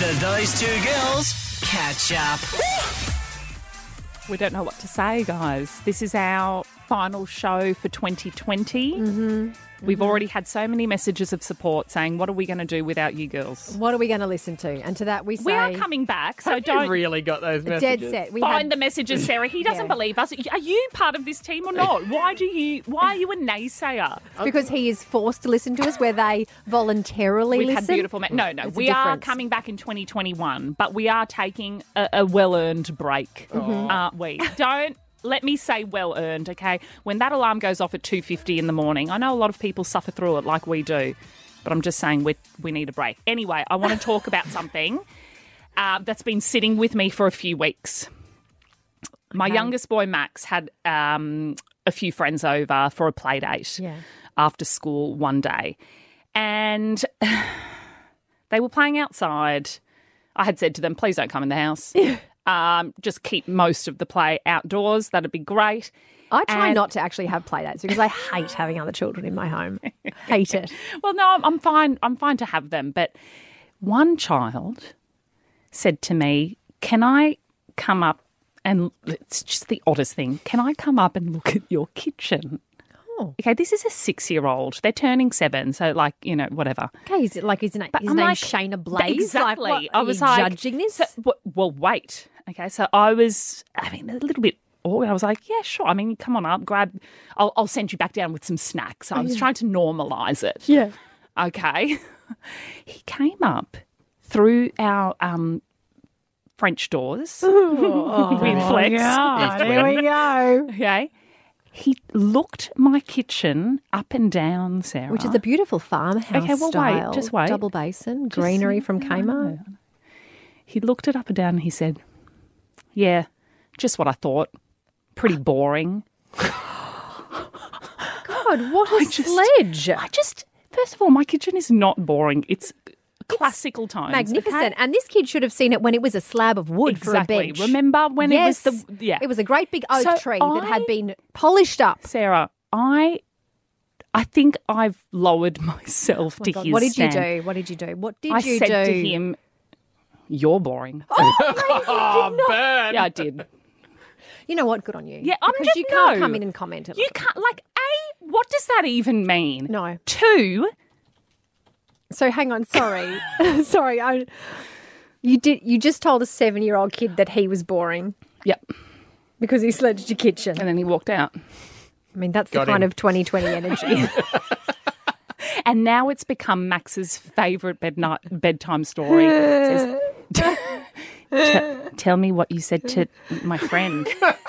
the Those Two Girls Catch Up. We don't know what to say, guys. This is our final show for 2020. We've already had so many messages of support saying, what are we going to do without you girls? What are we going to listen to? And to that we say... We are coming back, so Have don't you really got those messages? Dead set. find the messages, Sarah. He doesn't believe us. Are you part of this team or not? Why are you a naysayer? It's because he is forced to listen to us where they voluntarily We've listen. had beautiful... No, There's a we are difference. coming back in 2021, but we are taking a well-earned break, aren't we? Don't... Let me say well-earned, okay? When that alarm goes off at 2:50 in the morning, I know a lot of people suffer through it like we do, but I'm just saying we need a break. Anyway, I want to talk about something that's been sitting with me for a few weeks. My youngest boy, Max, had a few friends over for a play date after school one day. And they were playing outside. I had said to them, please don't come in the house. Just keep most of the play outdoors. That'd be great. I try not to actually have play dates because I hate having other children in my home. Hate it. Well, no, I'm fine. I'm fine to have them. But one child said to me, can I come up and, it's just the oddest thing, can I come up and look at your kitchen? Oh. Okay, this is a 6-year-old. They're turning 7, so whatever. Okay, is it like his name's I'm like, Shayna Blaze? Exactly. Like, what, I are was you like, judging this? Well, wait. Okay, so I was, a little bit awkward. I was like, yeah, sure. I mean, come on up, I'll send you back down with some snacks. So I was trying to normalise it. Yeah. Okay. He came up through our French doors with Flex. Here we go. Okay. He looked my kitchen up and down, Sarah. Which is a beautiful farmhouse Okay, well, style. wait, just wait. Double basin, greenery from Kmart. He looked it up and down and he said, yeah, just what I thought. Pretty boring. God, what a sledge. First of all, my kitchen is not boring. It's classical tones. Magnificent. Okay? And this kid should have seen it when it was a slab of wood for a bench. Remember when it was It was a great big oak So tree that had been polished up. Sarah, I think I've lowered myself to God, his what did you stand. do? What did you do? What did I you said do? to him, you're boring. Oh, burn. Yeah, I did. You know what? Good on you. Yeah, I'm because just you can't no. come in and comment. You can't, what does that even mean? No. 2, So hang on, sorry. Sorry. You just told a 7-year-old kid that he was boring yep. because he sledged your kitchen. And then he walked out. I mean, that's Got the kind him. of 2020 energy. And now it's become Max's favourite bedtime story. It says, tell me what you said to my friend.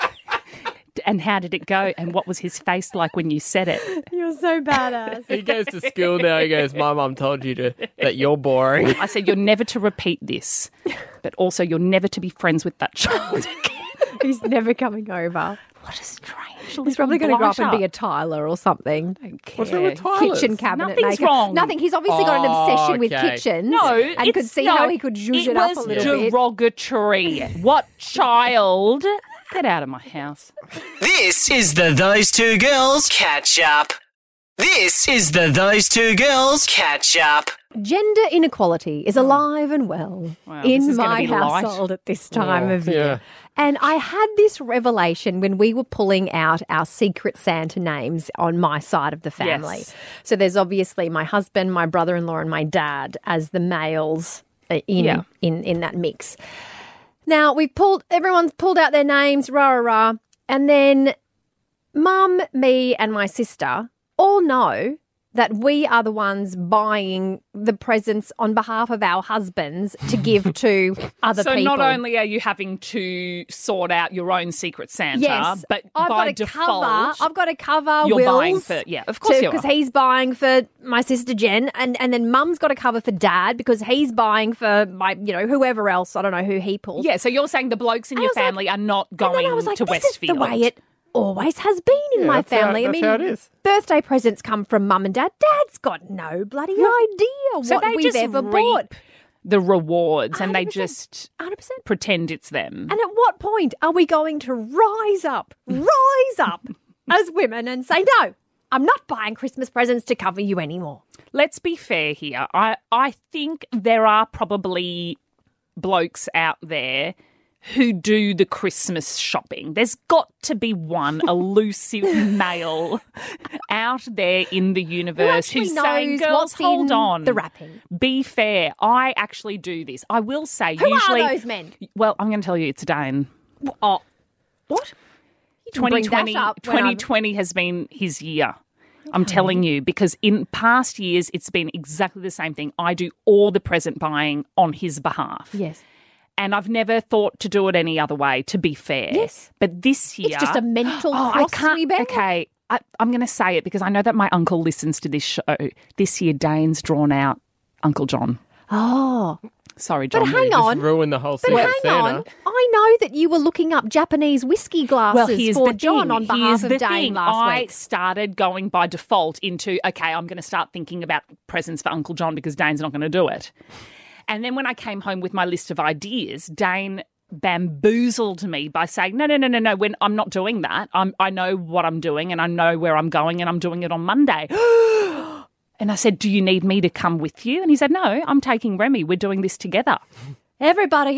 And how did it go? And what was his face like when you said it? You're so badass. He goes to school now. He goes, my mum told you that you're boring. I said, you're never to repeat this, but also you're never to be friends with that child. He's never coming over. What a strange He's probably going to grow up and be a a tiler or something. What's wrong with Tyler's? Kitchen cabinet Nothing's maker. wrong. Nothing. He's obviously got an obsession with okay. kitchens. No, and could see how he could zhuzh it up a little was bit. derogatory. What child? Get out of my house. This is the Those Two Girls Catch Up. This is the Those Two Girls Catch Up. Gender inequality is alive and well Wow, this in is gonna my be light. household at this time of year. yeah. And I had this revelation when we were pulling out our secret Santa names on my side of the family. Yes. So there's obviously my husband, my brother-in-law and my dad as the males in that mix. Now, everyone's pulled out their names, rah. And then Mum, me and my sister all know that we are the ones buying the presents on behalf of our husbands to give to other So people. not only are you having to sort out your own secret Santa, Yes, but I've by got to default, I've got to cover you're Will's buying for of course you are. because he's buying for my sister Jen, and then Mum's got to cover for Dad because he's buying for my whoever else. I don't know who he pulls. Yeah, so you're saying the blokes in I your was like- family are not And going then I was like, to this Westfield. is the way it always has been in my that's how- family. that's how it is. Birthday presents come from Mum and Dad. Dad's got no bloody idea So what they we've just ever reap bought. the rewards and they 100%. just 100%. pretend it's them. And at what point are we going to rise up as women and say, no, I'm not buying Christmas presents to cover you anymore? Let's be fair here. I think there are probably blokes out there who do the Christmas shopping. There's got to be one elusive male out there in the universe Who who's actually saying, knows girls, what's hold in on. the wrapping. Be fair. I actually do this. I will say Who usually... are those men? Well, I'm going to tell you it's Dane. Oh, what? You didn't bring that 2020, up when 2020 has been his year. I'm telling you, because in past years, it's been exactly the same thing. I do all the present buying on his behalf. Yes. And I've never thought to do it any other way, to be fair. Yes. But this year... It's just a mental I cross, can't. Rebecca. Okay, I'm going to say it because I know that my uncle listens to this show. This year, Dane's drawn out Uncle John. Oh. Sorry, John. But hang Just on. ruin the whole But scene hang of Santa. on. I know that you were looking up Japanese whiskey glasses for John on behalf of Dane last week. I started going by default into, okay, I'm going to start thinking about presents for Uncle John because Dane's not going to do it. And then when I came home with my list of ideas, Dane bamboozled me by saying, no, I'm not doing that. I know what I'm doing and I know where I'm going and I'm doing it on Monday. And I said, do you need me to come with you? And he said, no, I'm taking Remy. We're doing this together. Everybody,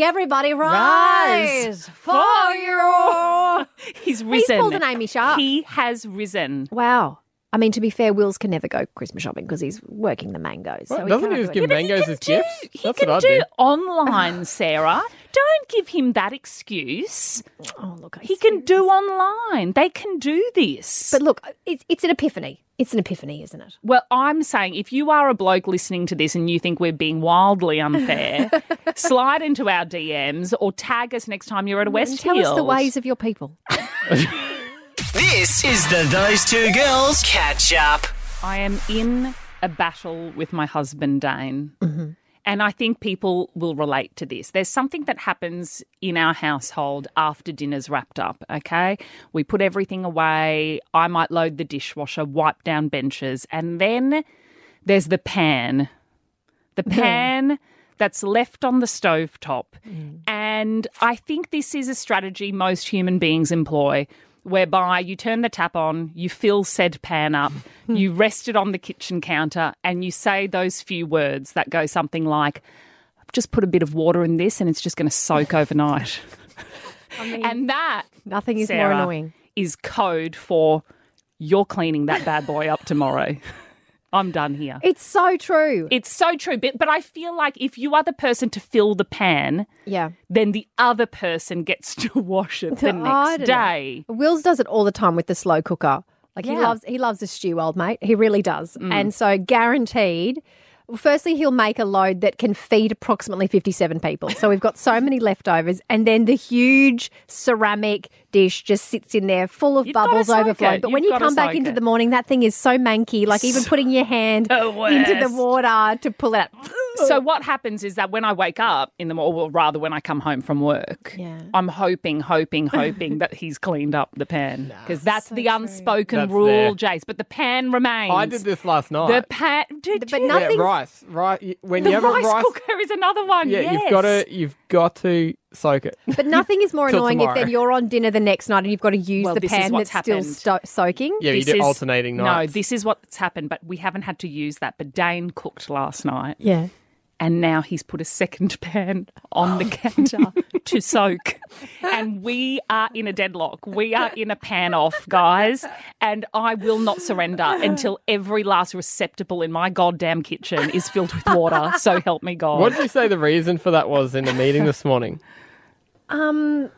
rise for your... He's risen. He's pulled an Amy Sharp. He has risen. Wow. I mean, to be fair, Wills can never go Christmas shopping because he's working the mangoes. Well, So doesn't he can't just do give it. mangoes as gifts? He That's can what do I do. online, Sarah. Don't give him that excuse. Oh, look, He can do online. They can do this. But look, it's an epiphany. It's an epiphany, isn't it? Well, I'm saying if you are a bloke listening to this and you think we're being wildly unfair, slide into our DMs or tag us next time you're at a And Westfield. tell us the ways of your people. This is the Those Two Girls Catch Up. I am in a battle with my husband, Dane. Mm-hmm. And I think people will relate to this. There's something that happens in our household after dinner's wrapped up, okay? We put everything away. I might load the dishwasher, wipe down benches. And then there's the pan. The pan that's left on the stovetop. And I think this is a strategy most human beings employ, whereby you turn the tap on, you fill said pan up, you rest it on the kitchen counter, and you say those few words that go something like, I've just put a bit of water in this and it's just going to soak overnight. I mean, And that, nothing is Sarah, more annoying. is code for you're cleaning that bad boy up tomorrow. I'm done here. It's so true. It's so true. But I feel like if you are the person to fill the pan, Yeah. then the other person gets to wash it the I next don't day. know. Wills does it all the time with the slow cooker. Like Yeah. he loves a stew, old mate. He really does. And so guaranteed, well, firstly, he'll make a load that can feed approximately 57 people. So we've got so many leftovers. And then the huge ceramic dish just sits in there full of You've gotta bubbles soak overflowing. it. But when You've you gotta come back soak into it. the morning, that thing is so manky, like even putting your hand The into the worst. water to pull it out. So what happens is that when I wake up in the morning, or rather when I come home from work, Yeah. I'm hoping that he's cleaned up the pan. Because that's the unspoken That's rule, there. Jace. But the pan remains. I did this last night. The pan... Did But you? nothing- Yeah, nothing's- rice. When The you have a rice rice cooker is another one, yeah, yes. you've got to soak it. But nothing is more Till annoying if tomorrow. then you're on dinner the next night and you've got to use Well, the this is pan what's that's still happened. soaking. Yeah, you This do is- alternating nights. No, this is what's happened, but we haven't had to use that. But Dane cooked last night. Yeah. And now he's put a second pan on the counter to soak. And we are in a deadlock. We are in a pan off, guys. And I will not surrender until every last receptacle in my goddamn kitchen is filled with water. So help me God. What did you say the reason for that was in the meeting this morning? Huh?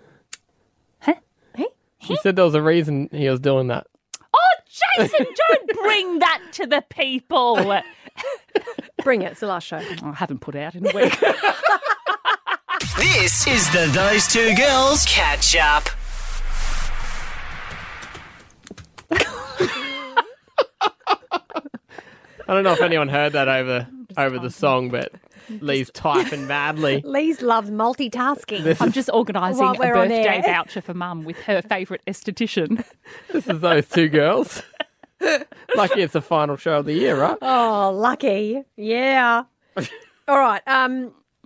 You said there was a reason he was doing that. Oh, Jason, don't bring that to the people. Bring it. It's the last show. I haven't put out in a week. This is the Those Two Girls Catch Up. I don't know if anyone heard that over the song, but Lee's typing madly. Lise loves multitasking. I'm just organising While a we're on birthday air. voucher for Mum with her favourite esthetician. This is those two girls. Lucky it's the final show of the year, right? Oh, lucky. Yeah. All right.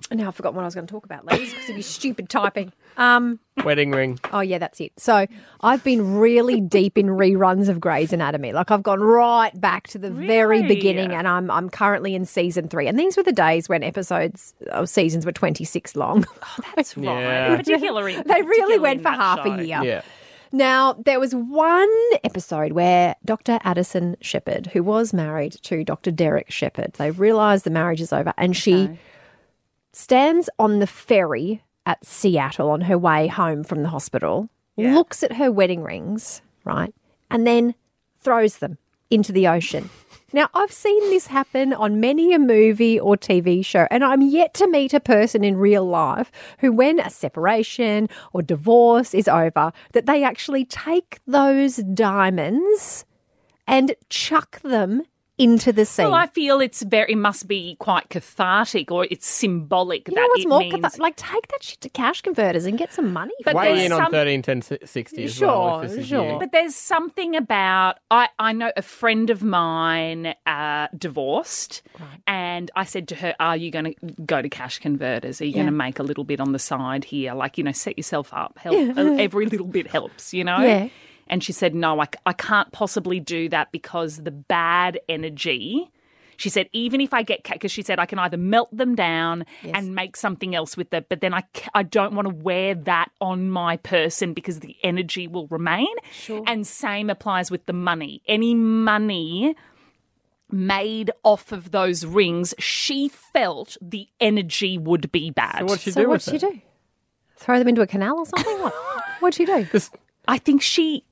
Now I've forgotten what I was going to talk about, ladies, because of your stupid typing. Wedding ring. Oh, yeah, that's it. So I've been really deep in reruns of Grey's Anatomy. Like I've gone right back to the very Really? beginning, and I'm currently in season 3. And these were the days when seasons were 26 long. That's right. Yeah. Particularly, They really particularly went in for that half show. a year. Yeah. Now, there was one episode where Dr. Addison Shepherd, who was married to Dr. Derek Shepherd, they realised the marriage is over, and she stands on the ferry at Seattle on her way home from the hospital, looks at her wedding rings, right, and then throws them into the ocean. Now, I've seen this happen on many a movie or TV show, and I'm yet to meet a person in real life who, when a separation or divorce is over, that they actually take those diamonds and chuck them into the sea. Well, I feel it must be quite cathartic, or it's symbolic You that know what's it more means. like, take that shit to cash converters and get some money. But for there's Weigh it. in on some- 131060 as well. If this is Sure. you. But there's something about I know a friend of mine divorced, and I said to her, "Are you going to go to cash converters? Are you going to make a little bit on the side here? Like, set yourself up. Help. Every little bit helps, Yeah. And she said, "No, I can't possibly do that because the bad energy." She said, even if I get, because she said I can either melt them down and make something else with it, but then I don't want to wear that on my person because the energy will remain. Sure. And same applies with the money. Any money made off of those rings, she felt the energy would be bad. So what'd she So do what'd with she it? do? Throw them into a canal or something? What'd she do? I think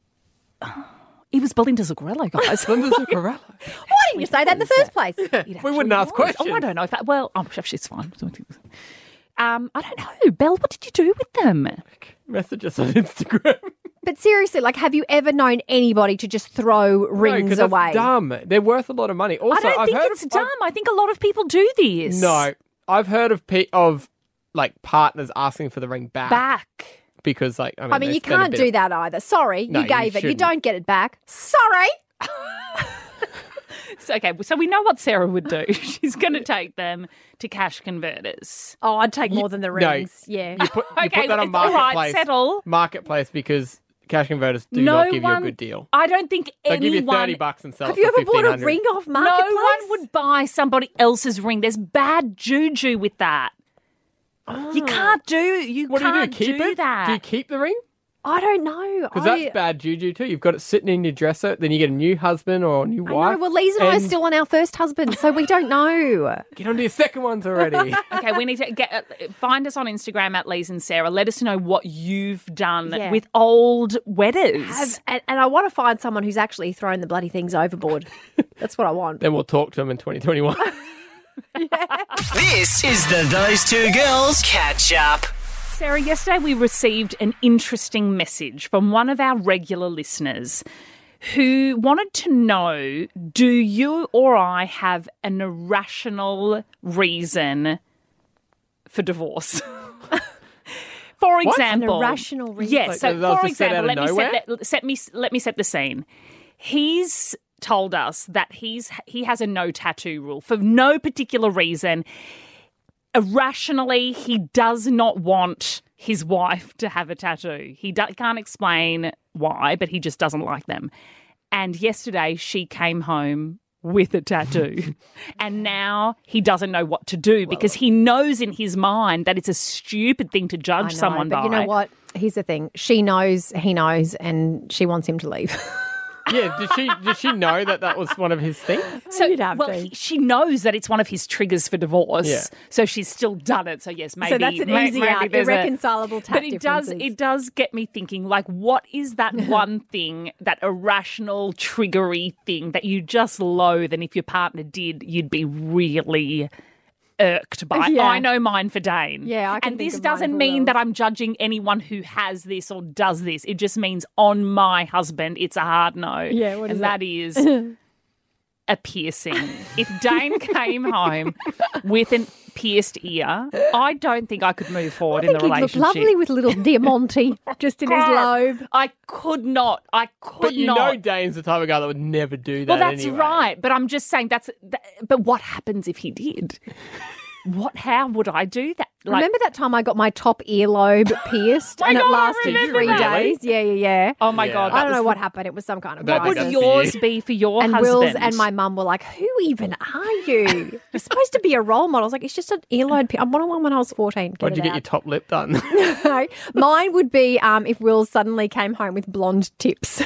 it was Belinda Zuccarello, guys. Linda Zuccarello. Why didn't you say that in the first place? We wouldn't ask questions. Oh, I don't know if that. Well, I'm sure she's fine. I don't know, Belle. What did you do with them? Message us on Instagram. But seriously, have you ever known anybody to just throw rings No, away? that's dumb. They're worth a lot of money. Also, I don't think it's dumb. I think a lot of people do this. No, I've heard of partners asking for the ring back. Because, I mean, you can't do that either. Sorry, No, you gave you it. You shouldn't. don't get it back. Sorry. So we know what Sarah would do. She's going to take them to cash converters. Oh, I'd take more than the rings. Yeah. You put Okay, that on all right, Marketplace. settle. Marketplace, because cash converters do No not give you a one- good deal. I don't think They give you anyone. $30 and sell Have it you for ever bought a $1,500. ring off No Marketplace? one would buy somebody else's ring. There's bad juju with that. You can't do. You What can't do you do? Keep it? that. Do you keep the ring? I don't know. Because that's bad juju too. You've got it sitting in your dresser, then you get a new husband or a new I wife. know. Well, Lisa and I are still on our first husband, so we don't know. Get onto your second ones already. Okay, we need to find us on Instagram at Lise and Sarah. Let us know what you've done Yeah. with old wedders. And I want to find someone who's actually thrown the bloody things overboard. That's what I want. Then we'll talk to them in 2021. This is the Those Two Girls Catch Up. Sarah, yesterday we received an interesting message from one of our regular listeners who wanted to know, do you or I have an irrational reason for divorce? For example, An irrational reason? Yes. Like, So, that was for just set example, out of let me set the scene. He's told us that he has a no tattoo rule for no particular reason. Irrationally, he does not want his wife to have a tattoo. He can't explain why, but he just doesn't like them. And yesterday, she came home with a tattoo. And now he doesn't know what to do because he knows in his mind that it's a stupid thing to I judge know, someone but by. you know what? Here's the thing. She knows, he knows, and she wants him to leave. Yeah, did she know that was one of his things? So, You'd have well, to. she knows that it's one of his triggers for divorce. Yeah. So she's still done it. So yes, maybe So that's an easy maybe out, there's irreconcilable tax But it does get me thinking. Like, what is that one thing, that irrational, triggery thing that you just loathe, and if your partner did, you'd be really irked by? Yeah. I know mine for Dane. Yeah, I can and think this of mine doesn't for mean Will. that I'm judging anyone who has this or does this. It just means on my husband, it's a hard no. Yeah, what is and it? that is a piercing. If Dane came home with a pierced ear, I don't think I could move forward in the He'd look relationship. lovely with little Diamante just in his lobe. I could not. But you know Dane's the type of guy that would never do that Well, that's anyway. right. But I'm just saying but what happens if he did? How would I do that? Like, Remember that time I got my top earlobe pierced and it God, I lasted remember 3 that. days? Yeah. oh my Yeah. God. I don't that know was what happened. It was some kind of That What That's would crisis. for yours you. be for your And husband? Will's and my mum were like, who even are you? You're supposed to be a role model. I was like, it's just an earlobe. I wanted one when I was 14. Why'd you get your top lip done? No. Mine would be if Will suddenly came home with blonde tips.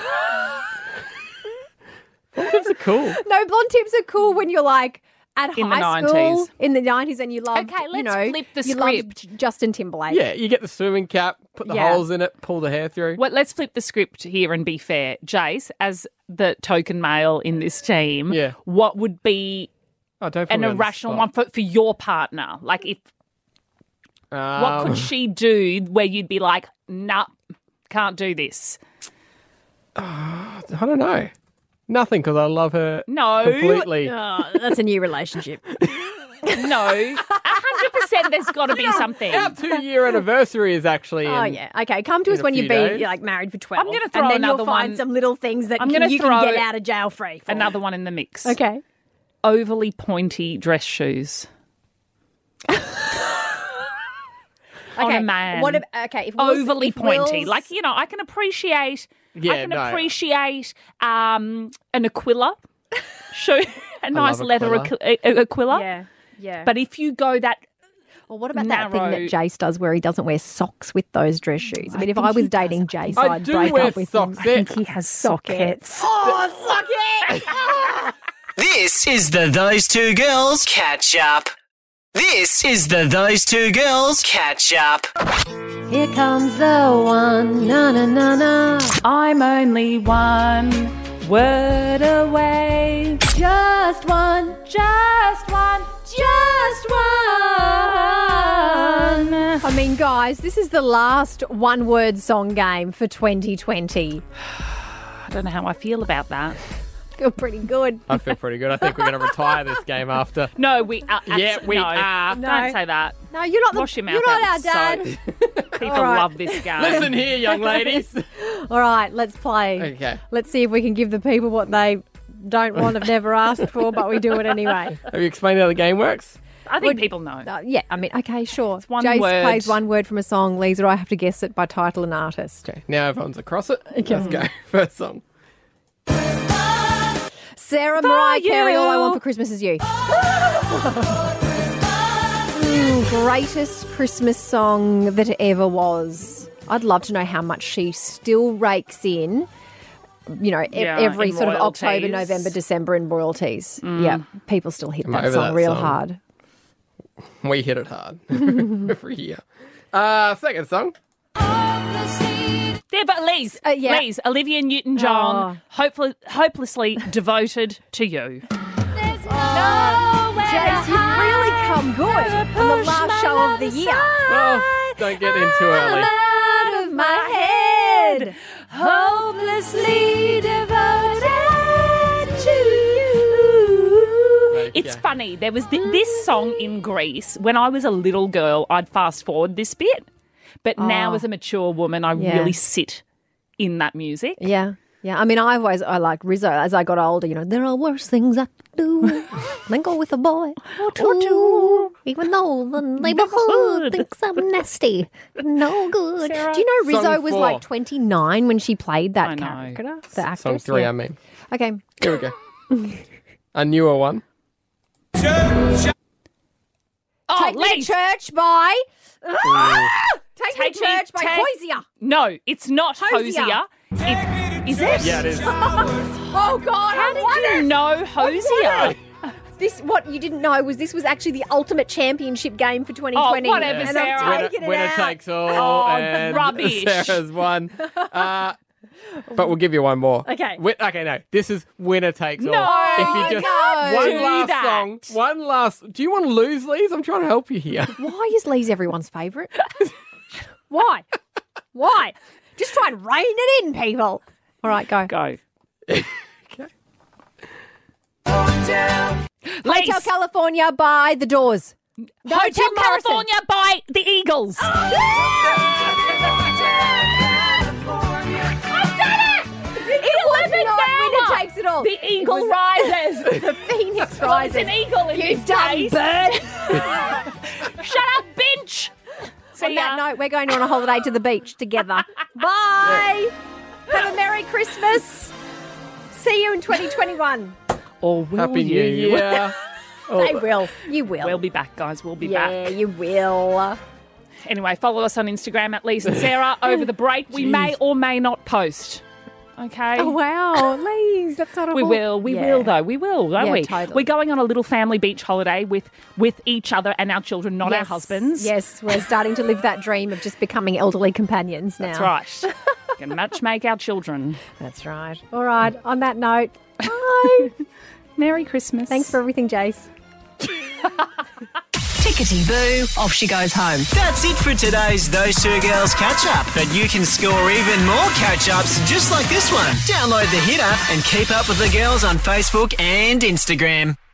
Tips are cool. No, blonde tips are cool when you're like at In the high school 90s. in the 90s and you love, Okay, let's you know, flip the you loved script. Justin Timberlake. Yeah, you get the swimming cap, put the Yeah. holes in it, pull the hair through. Well, let's flip the script here and be fair. Jace, as the token male in this team, Yeah. what would be Oh, don't put an me on the irrational spot. one for your partner? Like, if what could she do where you'd be like, nah, can't do this? I don't know. Nothing, because I love her No. completely. Oh, that's a new relationship. No, 100% there's got to be something. Our 2-year anniversary is actually Oh, in- yeah. Okay, come to us in a when few you've been days. like married for 12. I'm gonna throw and then another you'll find one- some little things that I'm gonna you can throw get out of jail free for. Another one in the mix. Okay. Overly pointy dress shoes. On Okay. a man. What if, okay, if Will's- Overly if pointy. Will's- Like, you know, I can appreciate Yeah, I can no. appreciate an Aquila shoe, a nice love leather Aquila. Aquila. Yeah. But if you go that Well, what about that thing narrow- that Jace does where he doesn't wear socks with those dress shoes? I mean, if I was dating Jace, I I'd do break wear up with socks. him. he has sockets. Oh, socket! This is the Those Two Girls Catch Up. This is the Those Two Girls Catch Up. Here comes the one, na na na na. I'm only one word away. Just one, Just one. just one. I mean, guys, this is the last one-word song game for 2020. I don't know how I feel about that. Feel pretty good. I feel pretty good. I think we're going to retire this game after. No, we are. Yeah, we no. are. No. Don't say that. No, you're not. Wash your mouth You're not our out dad. with soap. People All right. love this game. Listen here, young ladies. All right, let's play. Okay. Let's see if we can give the people what they don't want, have never asked for, but we do it anyway. Have you explained how the game works? I think people know. Yeah, I mean, okay, sure. one Jace word. plays one word from a song. Lisa, I have to guess it by title and artist. Okay, now everyone's across it. Let's go. First song. Sarah Mariah you. Carey, All I Want for Christmas Is You. Greatest Christmas song that ever was. I'd love to know how much she still rakes in, you know, Yeah, every in sort of October, royalties. November, December in royalties. Yeah, people still hit I'm that over song that real song. hard. We hit it hard every year. Second song. Yeah, but Lise, yeah. Lise, Olivia Newton-John, hopelessly devoted to you. Jace, you've really come good on the last show of the year. Well, don't get in too early. Out of my head, hopelessly devoted to you. It's funny. There was this song in Greece. When I was a little girl, I'd fast forward this bit. But now as a mature woman, I Yeah. really sit in that music. Yeah. Yeah, I mean, I like Rizzo. As I got older, you know, there are worse things I could do than go with a boy or two, even though the neighborhood thinks I'm nasty, no good. Sarah? Do you know Rizzo Song was 4. like 29 when she played that I know. character, the actress? Song 3, Yeah. I mean. Okay. Here we go. A newer one. Oh, Take Me to Lise. Church by... Take Me Take to Me- Church by take- Hozier. No, it's not Hosier. Hosier. Is it? Yeah, it is. Oh, God, How did you know Hosier? This, what you didn't know was this was actually the ultimate championship game for 2020. Oh, whatever, and Sarah. I'm taking it Winner out. takes all. Oh, and rubbish. Sarah's won. But we'll give you one more. Okay. Okay, no. This is winner takes all. No, If you just no. one Do last that. song, one last. Do you want to lose, Lise? I'm trying to help you here. Why is Lee's everyone's favourite? Why? Why? Just try and rein it in, people. All right, go. Go. Hotel Lise. California by The Doors. Hotel Jim Morrison. California by the Eagles. It was not Winner Takes It All. The Eagle rises. The Phoenix It's rising. It's an eagle in You this dumb case. bird. Shut up, Binch. On that note, we're going on a holiday to the beach together. Bye. Have a Merry Christmas. See you in 2021. Or will Happy you? New Year. They will. You will. We'll be back, guys. We'll be back. Yeah, you will. Anyway, follow us on Instagram at Lisa and Sarah. Over the break, we may or may not post. Okay? Oh, wow. Lise, that's not a We will. We will, though. We will, won't Yeah, we? totally. We're going on a little family beach holiday with each other and our children, not our husbands. Yes, we're starting to live that dream of just becoming elderly companions now. That's right. Can matchmake our children. That's right. All right. On that note, bye. Merry Christmas. Thanks for everything, Jace. Tickety-boo, off she goes home. That's it for today's Those Two Girls catch-up. But you can score even more catch-ups just like this one. Download the Hit app and keep up with the girls on Facebook and Instagram.